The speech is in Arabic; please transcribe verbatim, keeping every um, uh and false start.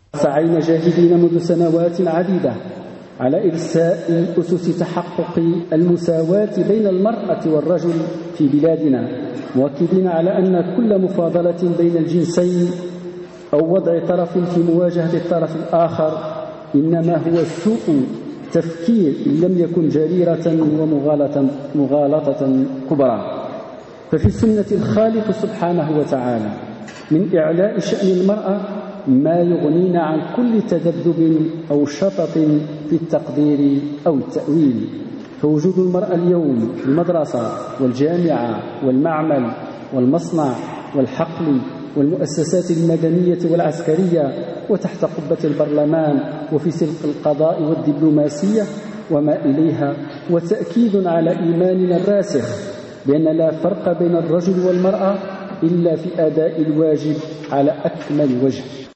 سعينا جاهدين منذ سنوات عديدة على إرساء أسس تحقق المساواة بين المرأة والرجل في بلادنا، مؤكدين على أن كل مفاضلة بين الجنسين أو وضع طرف في مواجهة الطرف الآخر إنما هو سوء تفكير إن لم يكن جريرة ومغالطة مغالطة كبرى. ففي سنة الخالق سبحانه وتعالى من إعلاء شأن المرأة ما يغنينا عن كل تذبذب أو شطط في التقدير أو التأويل. فوجود المرأة اليوم في المدرسة والجامعة والمعمل والمصنع والحقل والمؤسسات المدنية والعسكرية وتحت قبة البرلمان وفي سلك القضاء والدبلوماسية وما إليها، وتأكيد على إيماننا الراسخ بأن لا فرق بين الرجل والمرأة إلا في أداء الواجب على أكمل وجه.